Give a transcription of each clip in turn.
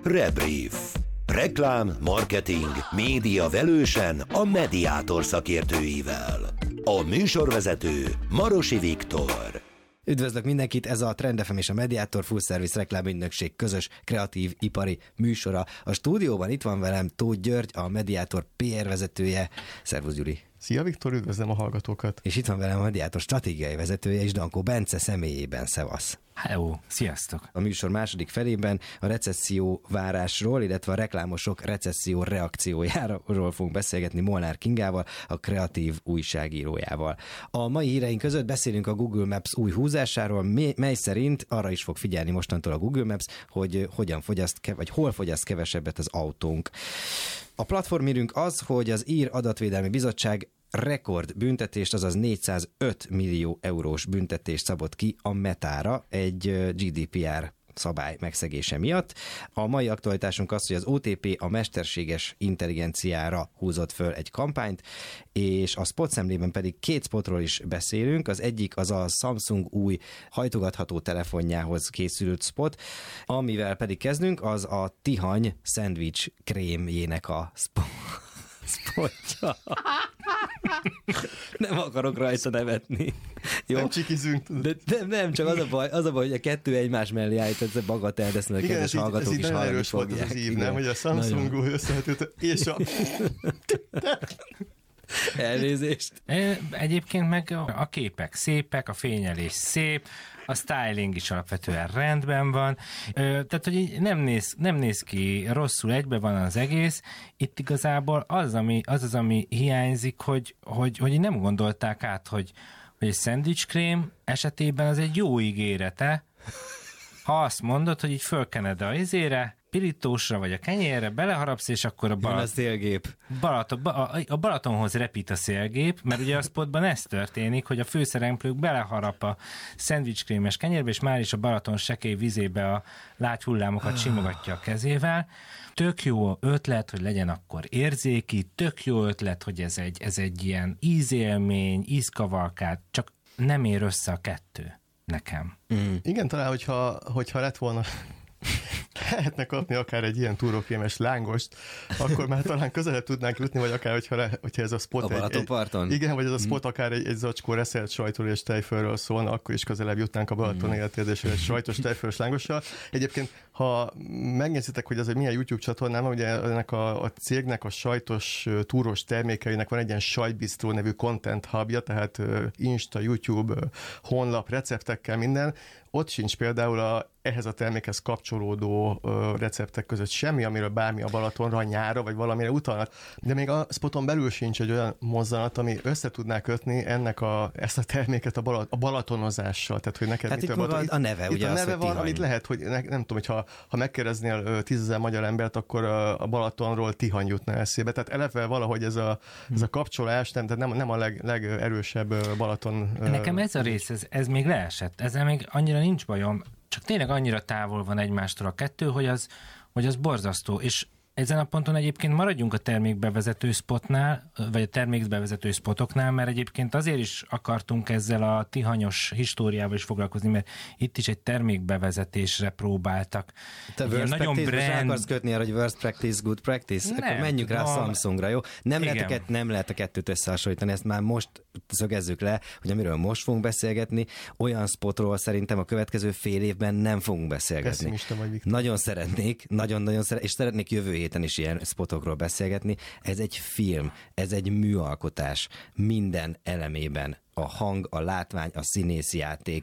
Rebrief. Reklám, marketing, média velősen a Mediátor szakértőivel. A műsorvezető Marosi Viktor. Üdvözlök mindenkit, ez a Trend FM és a Mediátor Full Service reklámügynökség közös kreatív ipari műsora. A stúdióban itt van velem Tóth György, a Mediátor PR vezetője. Szervusz, Gyuri! Szia Viktor, üdvözlöm a hallgatókat! És itt van velem a Mediátor stratégiai vezetője és Dankó Bence személyében. Szevasz! Hello, sziasztok! A műsor második felében a recesszió várásról, illetve a reklámosok recesszió reakciójáról fogunk beszélgetni Molnár Kingával, a kreatív újságírójával. A mai híreink között beszélünk a Google Maps új húzásáról, mely szerint arra is fog figyelni mostantól a Google Maps, hogy hogyan fogyaszt, vagy hol fogyaszt kevesebbet az autónk. A platformírünk az, hogy az Ír Adatvédelmi Bizottság rekord büntetést, azaz 405 millió eurós büntetést szabott ki a Metára egy GDPR szabály megszegése miatt. A mai aktualitásunk az, hogy az OTP a mesterséges intelligenciára húzott föl egy kampányt, és a spot szemlében pedig két spotról is beszélünk. Az egyik az a Samsung új hajtogatható telefonjához készült spot, amivel pedig kezdünk, az a Tihany szendvics krémjének a spotja. Nem akarok rajta nevetni. Jó? Nem csikizünk. De nem, csak az a baj, hogy a kettő egymás mellé állított, ez bagatell, de a kedves hallgatók is hallani fogják. Ez így nem, hogy a Samsung összehetőt és a... Elnézést. Egyébként meg a képek szépek, a fényelés szép, a styling is alapvetően rendben van, tehát hogy nem néz ki rosszul, egybe van az egész. Itt igazából az, ami hiányzik, hogy nem gondolták át, hogy egy szendvicskrém esetében az egy jó ígérete, ha azt mondod, hogy így fölkened a izére, pirítósra vagy a kenyérre, beleharapsz, és akkor a szélgép. A Balatonhoz repít a szélgép, mert ugye a spotban ez történik, hogy a főszereplők beleharap a szendvicskrémes kenyérbe, és már is a Balaton sekély vizébe a lágy hullámokat simogatja a kezével. Tök jó ötlet, hogy legyen akkor érzéki, tök jó ötlet, hogy ez egy ilyen ízélmény, ízkavalkát, csak nem ér össze a kettő nekem. Igen, talán, hogyha lett volna lehetne kapni akár egy ilyen túrókrémes lángost, akkor már talán közelebb tudnánk jutni, vagy akár, hogyha ez a spot... A Balatonparton? Igen, vagy ez a spot akár egy zacskó reszelt sajtról és tejfölről szólna, akkor is közelebb jutnánk a Balaton életérzésre egy sajtos tejföls lángossal. Egyébként, ha megnézitek, hogy ez egy milyen YouTube csatornám, ugye ennek a cégnek a sajtos túrós termékeinek van egy ilyen sajtbisztró nevű content hubja, tehát Insta, YouTube, honlap, receptekkel minden. Ott sincs például ehhez a termékhez kapcsolódó receptek között semmi, amiről bármi a Balatonra, nyára, vagy valamire utalnak. De még a spoton belül sincs egy olyan mozzanat, ami össze tudná kötni ezt a terméket a balatonozással. Tehát, hogy neked hát itt van a neve, itt ugye a neve az, van, amit lehet, hogy nem tudom, hogy ha megkérdeznél 10 000 magyar embert, akkor a Balatonról Tihany jutna eszébe. Tehát eleve valahogy ez a kapcsolás, tehát nem a legerősebb Balaton. Nekem ez a rész, ez még leesett. Ezzel még annyira nincs bajom, csak tényleg annyira távol van egymástól a kettő, hogy az borzasztó. És ezen a ponton egyébként maradjunk a termékbevezető spotnál, vagy a termékbevezető spotoknál, mert egyébként azért is akartunk ezzel a tihanyos históriával is foglalkozni, mert itt is egy termékbevezetésre próbáltak. Te worst nagyon practice-re akarsz kötni arra, hogy worst practice, good practice? Nem, akkor menjünk rá a Samsungra, jó? Nem lehet a kettőt összehasonlítani, ezt már most szögezzük le, hogy amiről most fogunk beszélgetni, olyan spotról szerintem a következő fél évben nem fogunk beszélgetni. Pessimista vagy, Viktor. Nagyon szeretnék, nagyon és szeretnék jövő héten is ilyen spotokról beszélgetni. Ez egy film, ez egy műalkotás minden elemében. A hang, a látvány, a színészjáték,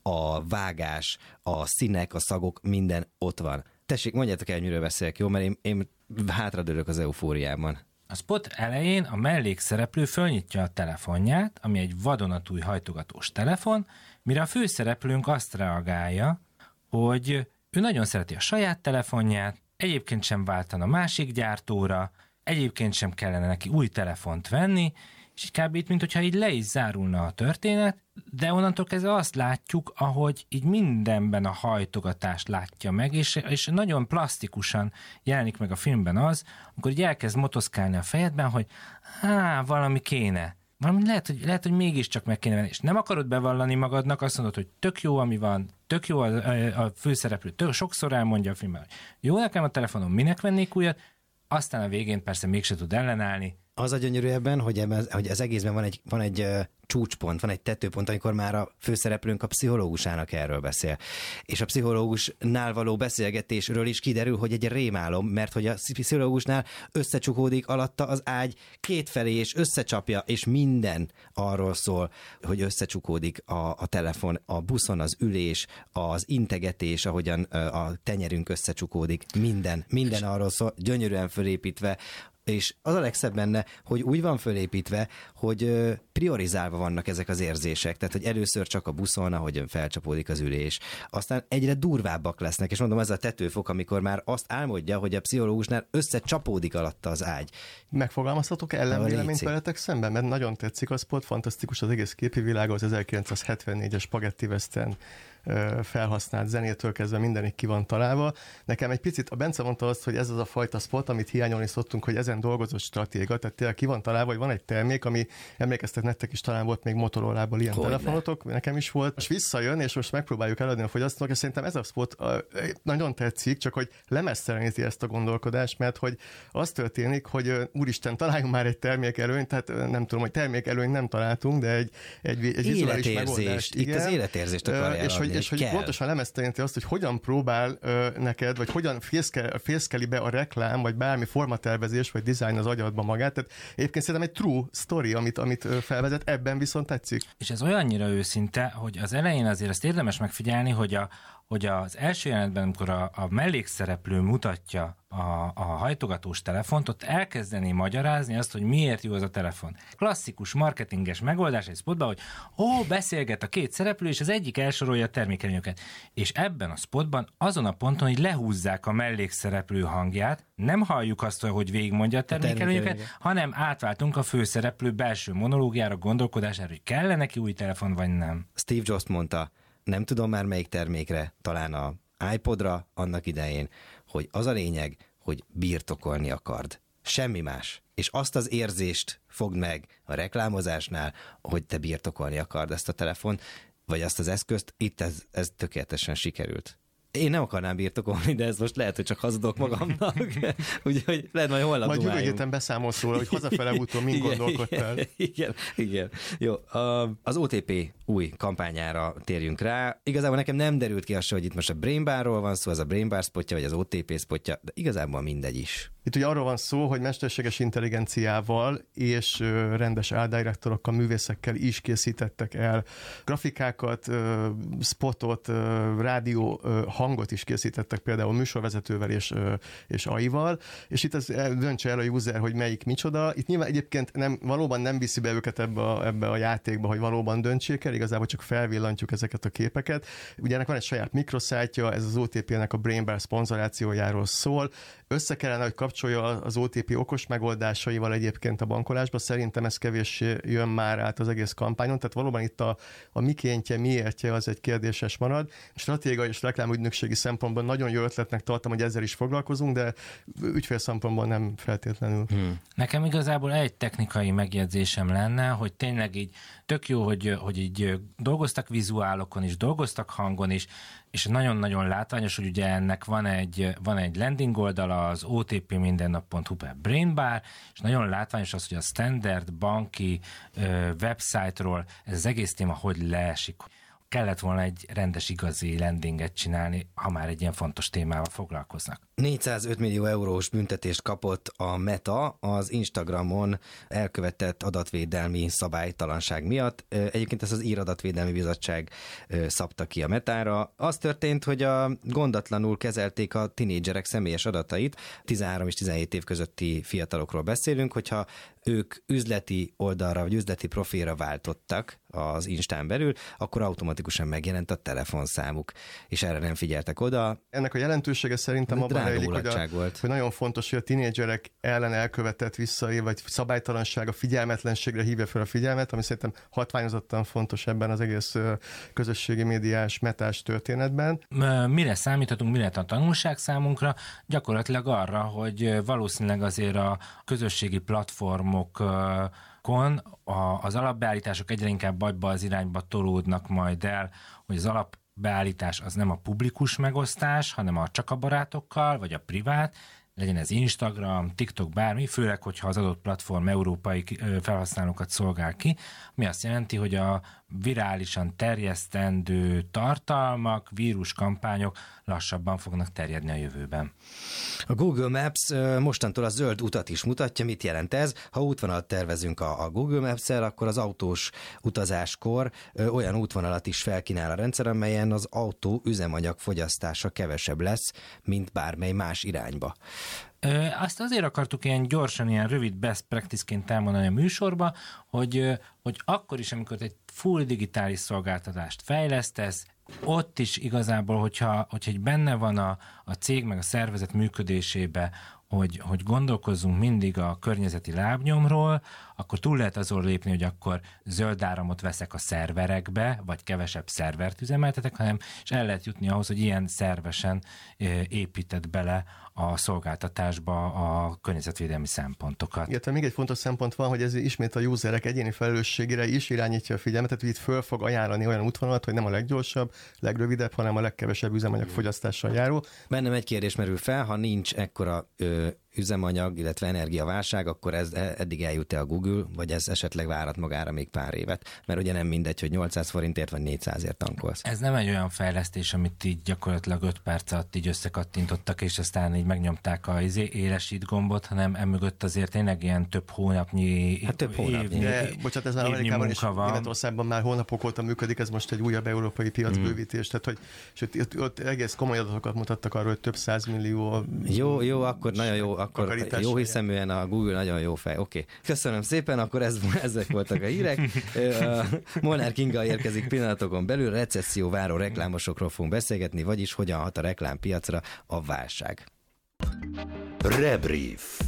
a vágás, a színek, a szagok, minden ott van. Tessék, mondjátok el, miről beszélek, jó? Mert én hátradőlök az eufóriában. A spot elején a mellékszereplő fölnyitja a telefonját, ami egy vadonatúj hajtogatós telefon, mire a főszereplőnk azt reagálja, hogy ő nagyon szereti a saját telefonját, egyébként sem váltana másik gyártóra, egyébként sem kellene neki új telefont venni, és kb. Itt, mintha így le is zárulna a történet, de onnantól kezdve azt látjuk, ahogy így mindenben a hajtogatást látja meg, és nagyon plastikusan jelenik meg a filmben az, amikor így elkezd motoszkálni a fejedben, hogy valami kéne. valami lehet, hogy mégiscsak meg kéne venni, és nem akarod bevallani magadnak, azt mondod, hogy tök jó, ami van, tök jó a főszereplő, sokszor elmondja a filmben, hogy jó nekem a telefonom, minek vennék újat, aztán a végén persze mégse tud ellenállni. Az a gyönyörű ebben, hogy az egészben van egy csúcspont, van egy tetőpont, amikor már a főszereplőnk a pszichológusának erről beszél. És a pszichológusnál való beszélgetésről is kiderül, hogy egy rémálom, mert hogy a pszichológusnál összecsukódik alatta az ágy kétfelé, és összecsapja, és minden arról szól, hogy összecsukódik a telefon, a buszon az ülés, az integetés, ahogyan a tenyerünk összecsukódik, minden arról szól, gyönyörűen fölépítve, és az a legszebb benne, hogy úgy van fölépítve, hogy priorizálva vannak ezek az érzések, tehát hogy először csak a buszon, ahogyan felcsapódik az ülés, aztán egyre durvábbak lesznek, és mondom, ez a tetőfok, amikor már azt álmodja, hogy a pszichológusnál összecsapódik alatta az ágy. Megfogalmazhatok ellenvéleményt veletek szemben, mert nagyon tetszik a spot, fantasztikus az egész képi világa, az 1974-es Spaghetti Western felhasznált zenétől kezdve mindenig ki van találva. Nekem egy picit, a Bence mondta azt, hogy ez az a fajta spot, amit hiányolni szoktunk, hogy ezen dolgozott stratéga, tehát tényleg ki van találva, hogy van egy termék, ami emlékeztek, nektek is talán volt még Motorolából ilyen telefonotok, nekem is volt, és visszajön, és most megpróbáljuk eladni a fogyasztónak, és szerintem ez a spot nagyon tetszik, csak hogy lemezteleníti ezt a gondolkodást, mert hogy az történik, hogy úristen, találjunk már egy termékelőnyt, tehát nem tudom, hogy termékelőnyt nem találtunk, de egy vizuális megoldást. Itt az életérzést akarja és hogy pontosan lemeztelénti azt, hogy hogyan próbál neked, vagy hogyan fészkeli be a reklám, vagy bármi formatervezés, vagy design az agyadba magát. Tehát egyébként szerintem egy true story, amit felvezet, ebben viszont tetszik. És ez olyannyira őszinte, hogy az elején azért ezt érdemes megfigyelni, hogy az első jelenetben, amikor a mellékszereplő mutatja a hajtogatós telefont, ott elkezdeni magyarázni azt, hogy miért jó az a telefon. Klasszikus marketinges megoldás egy spotban, hogy beszélget a két szereplő, és az egyik elsorolja a termékelőnyöket. És ebben a spotban azon a ponton, hogy lehúzzák a mellékszereplő hangját, nem halljuk azt, hogy végigmondja a termékelőnyöket, hanem átváltunk a főszereplő belső monológiára, gondolkodására, hogy kell neki új telefon, vagy nem. Steve Jobs mondta, nem tudom már melyik termékre, talán a iPodra annak idején, hogy az a lényeg, hogy birtokolni akard. Semmi más. És azt az érzést fogd meg a reklámozásnál, hogy te birtokolni akard ezt a telefon, vagy azt az eszközt, itt ez tökéletesen sikerült. Én nem akarnám birtokolni, de ez most lehet, hogy csak hazudok magamnak. Úgyhogy lehet majd holnap majd jövő héten beszámolsz róla, hogy hazafele úton mind gondolkodtál. Igen. Jó, az OTP új kampányára térjünk rá. Igazából nekem nem derült ki azt, hogy itt most a Brain Barról van szó, az a Brain Bar spotja, vagy az OTP spotja, de igazából mindegy is. Itt ugye arról van szó, hogy mesterséges intelligenciával és rendes áldirektorokkal, művészekkel is készítettek el grafikákat, spotot, rádió hangot is készítettek, például műsorvezetővel és AI-val, és itt döntse el a user, hogy melyik micsoda. Itt nyilván egyébként valóban nem viszi be őket ebbe a játékba, hogy valóban döntsék el, igazából csak felvillantjuk ezeket a képeket. Ugye ennek van egy saját mikroszájtja, ez az OTP-nek a Brain Bar szponzorációjáról szól. Össze kellene, hogy kapcsolja az OTP okos megoldásaival egyébként a bankolásba. Szerintem ez kevéssé jön már át az egész kampányon, tehát valóban itt a mikéntje, miértje az egy kérdéses marad. Stratégiai és reklámügynökségi szempontból nagyon jó ötletnek tartom, hogy ezzel is foglalkozunk, de ügyfél szempontból nem feltétlenül. Nekem igazából egy technikai megjegyzésem lenne, hogy tényleg így tök jó, hogy így dolgoztak vizuálokon is, dolgoztak hangon is, és nagyon-nagyon látványos, hogy ugye ennek van egy landing oldala, az otpmindennap.hu per Brain Bar, és nagyon látványos az, hogy a standard banki website-ról ez az egész téma hogy leesik. Kellett volna egy rendes igazi landinget csinálni, ha már egy ilyen fontos témával foglalkoznak. 405 millió eurós büntetést kapott a Meta az Instagramon elkövetett adatvédelmi szabálytalanság miatt. Egyébként ezt az Ír Adatvédelmi Bizottság szabta ki a Metára. Az történt, hogy gondatlanul kezelték a tinédzserek személyes adatait. 13 és 17 év közötti fiatalokról beszélünk, hogyha ők üzleti oldalra vagy üzleti profilra váltottak az Instán belül, akkor automatikusan megjelent a telefonszámuk, és erre nem figyeltek oda. Ennek a jelentősége szerintem abban rejlik, hogy nagyon fontos, hogy a tinédzserek ellen elkövetett visszaél, vagy szabálytalanság, a figyelmetlenségre hívja fel a figyelmet, ami szerintem hatványozottan fontos ebben az egész közösségi médiás metás történetben. Mire számíthatunk, mire a tanulság számunkra? Gyakorlatilag arra, hogy valószínűleg azért a közösségi platformok az alapbeállítások egyre inkább abba az irányba tolódnak majd el, hogy az alapbeállítás az nem a publikus megosztás, hanem csak a barátokkal, vagy a privát, legyen ez Instagram, TikTok, bármi, főleg, hogyha az adott platform európai felhasználókat szolgál ki, ami azt jelenti, hogy a virálisan terjesztendő tartalmak, víruskampányok lassabban fognak terjedni a jövőben. A Google Maps mostantól a zöld utat is mutatja. Mit jelent ez? Ha útvonalat tervezünk a Google Maps-el, akkor az autós utazáskor olyan útvonalat is felkínál a rendszer, amelyen az autó üzemanyag fogyasztása kevesebb lesz, mint bármely más irányba. Azt azért akartuk ilyen gyorsan, ilyen rövid best practice-ként elmondani a műsorba, hogy akkor is, amikor egy full digitális szolgáltatást fejlesztesz, ott is igazából, hogyha egy benne van a cég meg a szervezet működésébe, hogy gondolkozzunk mindig a környezeti lábnyomról, akkor túl lehet azon lépni, hogy akkor zöld áramot veszek a szerverekbe, vagy kevesebb szervert üzemeltetek, és el lehet jutni ahhoz, hogy ilyen szervesen épített bele a szolgáltatásba a környezetvédelmi szempontokat. Igen, még egy fontos szempont van, hogy ez ismét a userek egyéni felelősségére is irányítja a figyelmet, tehát hogy itt föl fog ajánlani olyan útvonalat, hogy nem a leggyorsabb, legrövidebb, hanem a legkevesebb üzemanyagfogyasztással járó. Bennem egy kérdés merül fel, ha nincs ekkora üzemanyag, illetve energiaválság, akkor ez eddig eljut-e a Google, vagy ez esetleg várhat magára még pár évet? Mert ugye nem mindegy, hogy 800 forintért vagy 400-ért tankolsz. Ez nem egy olyan fejlesztés, amit így gyakorlatilag 5 perc alatt így összekattintottak, és aztán így megnyomták a élesít gombot, hanem emögött azért tényleg ilyen több hónapnyi, évnyi, de, bocsánat, ez már Amerikában és Németországban már hónapok óta működik, ez most egy újabb európai piacbővítés, tehát hogy ott egész komoly adatokat mutattak arról, hogy több 100 millió. Jó, akkor nagyon jó, akkor jó hiszeműen a Google nagyon jó fej. Oké. Köszönöm szépen, akkor ezek voltak a hírek. Molnár Kinga érkezik pillanatokon belül, recesszió váró reklámosokról fogunk beszélgetni, vagyis hogyan hat a reklámpiacra a válság. Rebrief.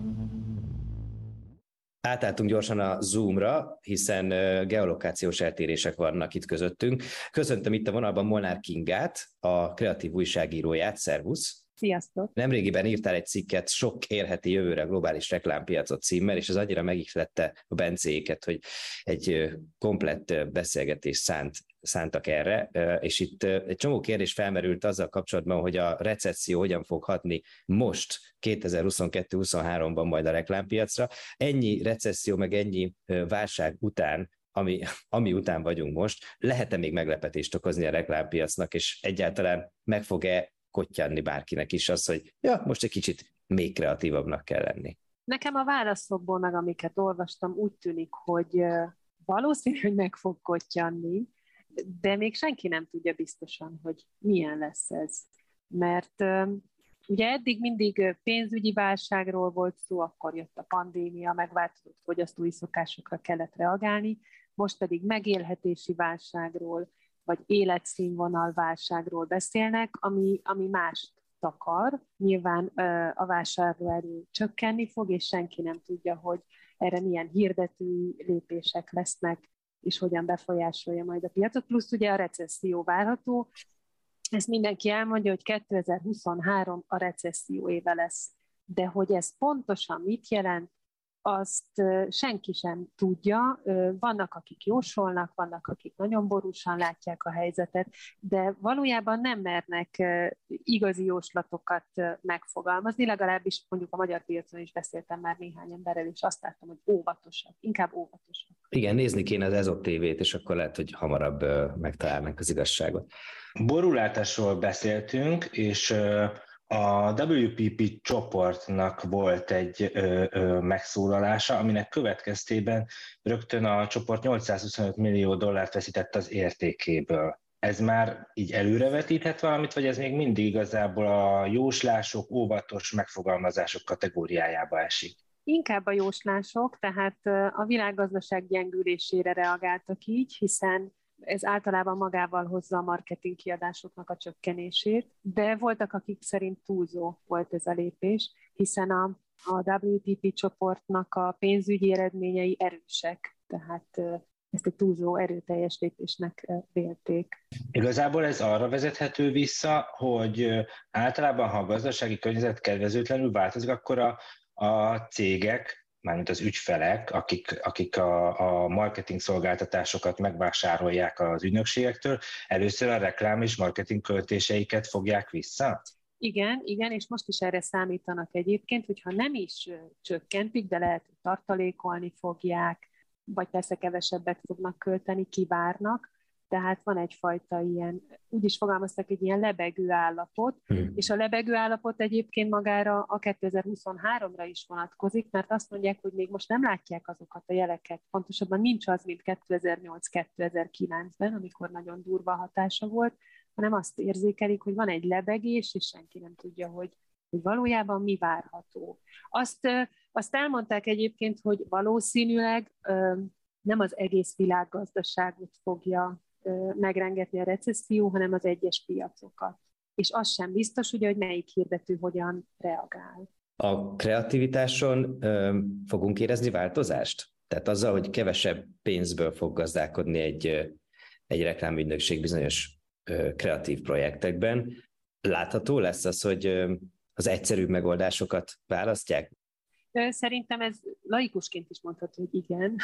Átálltunk gyorsan a Zoomra, hiszen geolokációs eltérések vannak itt közöttünk. Köszöntöm itt a vonalban Molnár Kingát, a kreatív újságíróját. Szervusz! Sziasztok! Nemrégiben írtál egy cikket, Sok érheti jövőre a globális reklámpiacot címmel, és ez annyira megihlette a Bencéket, hogy egy komplett beszélgetést szántak erre, és itt egy csomó kérdés felmerült azzal kapcsolatban, hogy a recesszió hogyan fog hatni most 2022-23-ban majd a reklámpiacra. Ennyi recesszió, meg ennyi válság után, ami után vagyunk most, lehet-e még meglepetést okozni a reklámpiacnak, és egyáltalán meg fog-e kottyanni bárkinek is az, hogy most egy kicsit még kreatívabbnak kell lenni? Nekem a válaszokból, meg amiket olvastam, úgy tűnik, hogy valószínű, hogy meg fog kottyanni, de még senki nem tudja biztosan, hogy milyen lesz ez. Mert ugye eddig mindig pénzügyi válságról volt szó, akkor jött a pandémia, megváltozott fogyasztói szokásokra kellett reagálni, most pedig megélhetési válságról, vagy életszínvonalválságról beszélnek, ami mást takar. Nyilván a vásárlóerő csökkenni fog, és senki nem tudja, hogy erre milyen hirdetői lépések lesznek, és hogyan befolyásolja majd a piacot. Plusz ugye a recesszió várható. Ezt mindenki elmondja, hogy 2023 a recesszió éve lesz. De hogy ez pontosan mit jelent, azt senki sem tudja. Vannak, akik jósolnak, vannak, akik nagyon borúsan látják a helyzetet, de valójában nem mernek igazi jóslatokat megfogalmazni, legalábbis mondjuk a magyar piacon is beszéltem már néhány emberrel, és azt láttam, hogy óvatosak, inkább óvatosak. Igen, nézni kéne az EZOP TV-t, és akkor lehet, hogy hamarabb megtalálnak az igazságot. Borulátásról beszéltünk, és a WPP csoportnak volt egy megszólalása, aminek következtében rögtön a csoport 825 millió dollárt veszített az értékéből. Ez már így előrevetíthet valamit, vagy ez még mindig igazából a jóslások, óvatos megfogalmazások kategóriájába esik? Inkább a jóslások, tehát a világgazdaság gyengülésére reagáltak így, hiszen ez általában magával hozza a marketing kiadásoknak a csökkenését, de voltak, akik szerint túlzó volt ez a lépés, hiszen a WPP csoportnak a pénzügyi eredményei erősek, tehát ezt egy túlzó erőteljes lépésnek vélték. Igazából ez arra vezethető vissza, hogy általában, ha a gazdasági környezet kedvezőtlenül változik, akkor a cégek mármint az ügyfelek, akik a marketing szolgáltatásokat megvásárolják az ügynökségektől, először a reklám és marketing költéseiket fogják vissza? Igen, és most is erre számítanak egyébként, hogyha nem is csökkentik, de lehet, hogy tartalékolni fogják, vagy persze kevesebbet fognak költeni, kivárnak, tehát van egyfajta ilyen, úgy is fogalmaztak, egy ilyen lebegő állapot, és a lebegő állapot egyébként magára a 2023-ra is vonatkozik, mert azt mondják, hogy még most nem látják azokat a jeleket, pontosabban nincs az, mint 2008-2009-ben, amikor nagyon durva hatása volt, hanem azt érzékelik, hogy van egy lebegés, és senki nem tudja, hogy valójában mi várható. Azt elmondták egyébként, hogy valószínűleg nem az egész világgazdaságot fogja megrengetni a recesszió, hanem az egyes piacokat. És az sem biztos, ugye, hogy melyik hirdető hogyan reagál. A kreativitáson fogunk érezni változást? Tehát azzal, hogy kevesebb pénzből fog gazdálkodni egy reklámügynökség bizonyos kreatív projektekben, látható lesz az, hogy az egyszerűbb megoldásokat választják? Szerintem ez laikusként is mondható, hogy igen.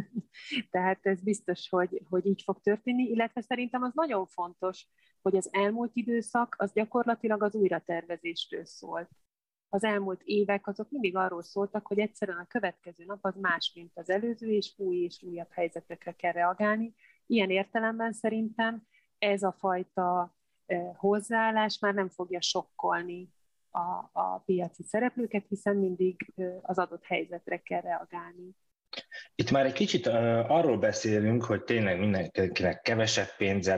Tehát ez biztos, hogy így fog történni, illetve szerintem az nagyon fontos, hogy az elmúlt időszak az gyakorlatilag az újratervezésről szólt. Az elmúlt évek azok mindig arról szóltak, hogy egyszerűen a következő nap az más, mint az előző, és újabb helyzetekre kell reagálni. Ilyen értelemben szerintem ez a fajta hozzáállás már nem fogja sokkolni a piaci szereplőket, hiszen mindig az adott helyzetre kell reagálni. Itt már egy kicsit arról beszélünk, hogy tényleg mindenkinek kevesebb pénze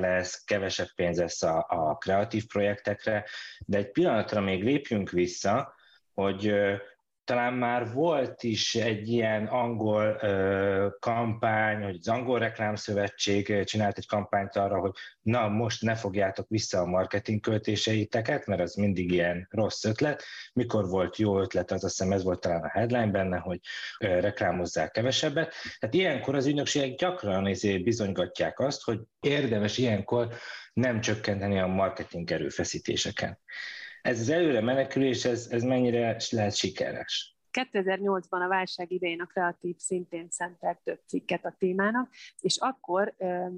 lesz a kreatív projektekre, de egy pillanatra még lépjünk vissza, hogy talán már volt is egy ilyen angol kampány, hogy az Angol Reklámszövetség csinált egy kampányt arra, hogy na most ne fogjátok vissza a marketing költéseiteket, mert az mindig ilyen rossz ötlet. Mikor volt jó ötlet, az azt hiszem ez volt talán a headline benne, hogy reklámozzák kevesebbet. Tehát ilyenkor az ügynökségek gyakran bizonygatják azt, hogy érdemes ilyenkor nem csökkenteni a marketing erőfeszítéseken. Ez az előre menekülés, ez mennyire lehet sikeres? 2008-ban a válság idején a Kreatív szintén szentelt több cikket a témának, és akkor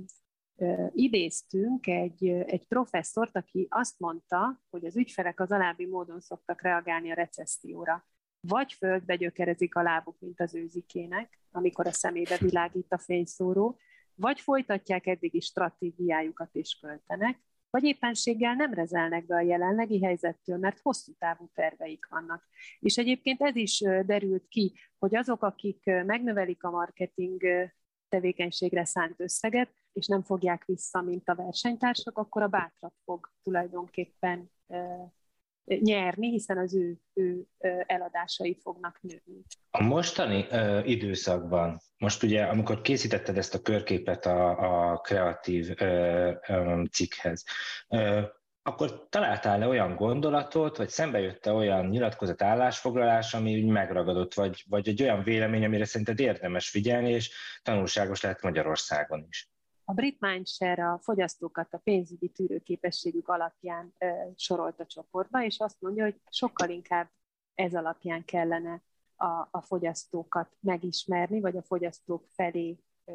idéztünk egy professzort, aki azt mondta, hogy az ügyfelek az alábbi módon szoktak reagálni a recesszióra. Vagy földbe gyökerezik a lábuk, mint az őzikének, amikor a szemébe világít a fényszóró, vagy folytatják eddigi stratégiájukat és költenek, vagy éppenséggel nem rezelnek be a jelenlegi helyzettől, mert hosszú távú terveik vannak. És egyébként ez is derült ki, hogy azok, akik megnövelik a marketing tevékenységre szánt összeget, és nem fogják vissza, mint a versenytársak, akkor a bátrabb fog tulajdonképpen nyerni, hiszen az ő eladásai fognak nőni. A mostani időszakban, most ugye, amikor készítetted ezt a körképet a kreatív cikkhez, akkor találtál-e olyan gondolatot, vagy szembe jött-e olyan nyilatkozat, állásfoglalás, ami úgy megragadott, vagy egy olyan vélemény, amire szerinted érdemes figyelni, és tanulságos lehet Magyarországon is? A brit Mindshare a fogyasztókat a pénzügyi tűrőképességük alapján sorolt a csoportba, és azt mondja, hogy sokkal inkább ez alapján kellene a fogyasztókat megismerni, vagy a fogyasztók felé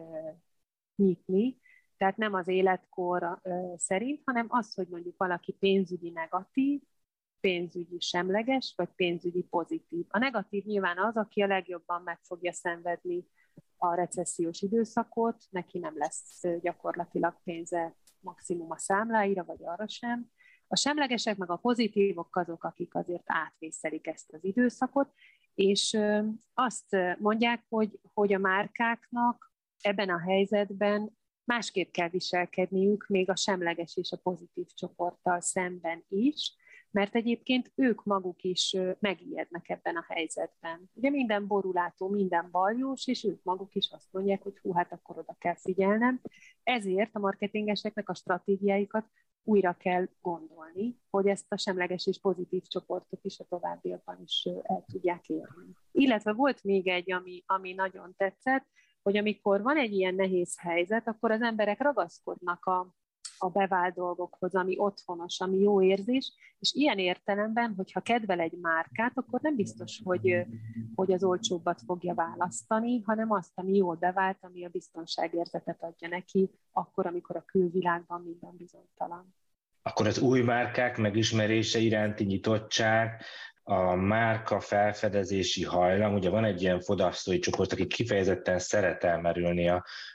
nyitni. Tehát nem az életkor szerint, hanem az, hogy mondjuk valaki pénzügyi negatív, pénzügyi semleges, vagy pénzügyi pozitív. A negatív nyilván az, aki a legjobban meg fogja szenvedni a recessziós időszakot, neki nem lesz gyakorlatilag pénze maximum a számláira, vagy arra sem. A semlegesek meg a pozitívok azok, akik azért átvészelik ezt az időszakot, és azt mondják, hogy a márkáknak ebben a helyzetben másképp kell viselkedniük, még a semleges és a pozitív csoporttal szemben is, mert egyébként ők maguk is megijednek ebben a helyzetben. Ugye minden borulátó, minden baljós, és ők maguk is azt mondják, hogy hú, hát akkor oda kell figyelnem. Ezért a marketingeseknek a stratégiáikat újra kell gondolni, hogy ezt a semleges és pozitív csoportot is a továbbiakban is el tudják érni. Illetve volt még egy, ami nagyon tetszett, hogy amikor van egy ilyen nehéz helyzet, akkor az emberek ragaszkodnak a bevált dolgokhoz, ami otthonos, ami jó érzés, és ilyen értelemben, hogyha kedvel egy márkát, akkor nem biztos, hogy az olcsóbbat fogja választani, hanem azt, ami jól bevált, ami a biztonságérzetet adja neki, akkor, amikor a külvilágban minden bizonytalan. Akkor az új márkák megismerése iránti nyitottság, a márka felfedezési hajlam, ugye van egy ilyen fogyasztói csoport, aki kifejezetten szeret elmerülni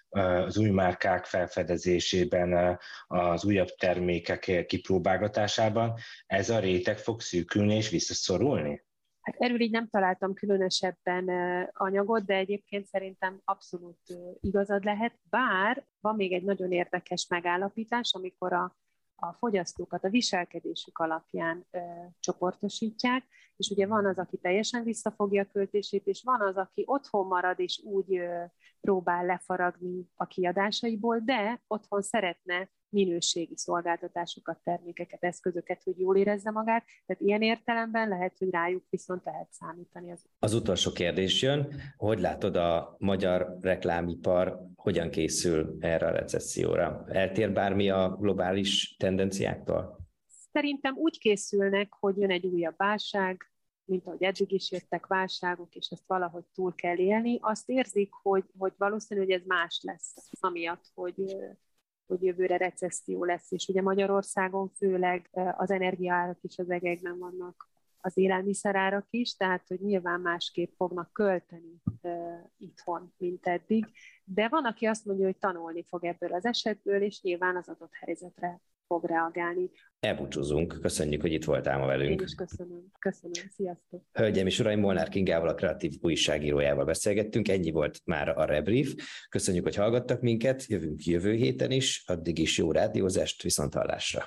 az új márkák felfedezésében, az újabb termékek kipróbálgatásában. Ez a réteg fog szűkülni és visszaszorulni? Hát erről így nem találtam különösebben anyagot, de egyébként szerintem abszolút igazad lehet, bár van még egy nagyon érdekes megállapítás, amikor a fogyasztókat a viselkedésük alapján csoportosítják, és ugye van az, aki teljesen visszafogja a költését, és van az, aki otthon marad, és úgy próbál lefaragni a kiadásaiból, de otthon szeretne minőségi szolgáltatásokat, termékeket, eszközöket, hogy jól érezze magát. Tehát ilyen értelemben lehet, hogy rájuk viszont lehet számítani. Az utolsó kérdés jön, hogy látod a magyar reklámipar, hogyan készül erre a recesszióra? Eltér bármi a globális tendenciáktól? Szerintem úgy készülnek, hogy jön egy újabb válság, mint ahogy eddig is jöttek válságok, és ezt valahogy túl kell élni. Azt érzik, hogy valószínű, hogy ez más lesz, amiatt, hogy jövőre recesszió lesz, és ugye Magyarországon főleg az energiaárak is az egekben vannak, az élelmiszerárak is, tehát hogy nyilván másképp fognak költeni itthon, mint eddig, de van, aki azt mondja, hogy tanulni fog ebből az esetből, és nyilván az adott helyzetre fog reagálni. Elbúcsúzunk, köszönjük, hogy itt voltál ma velünk. Én is köszönöm, sziasztok! Hölgyeim és uraim, Molnár Kingával, a kreatív újságírójával beszélgettünk, ennyi volt már a Rebrief. Köszönjük, hogy hallgattak minket, jövünk jövő héten is, addig is jó rádiózást, viszonthallásra!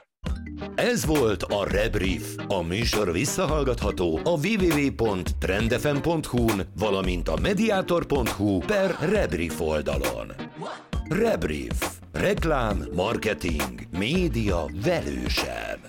Ez volt a Rebrief. A műsor visszahallgatható a www.trendfm.hu-n, valamint a mediator.hu/Rebrief oldalon. Rebrief. Reklám, marketing, média velősen.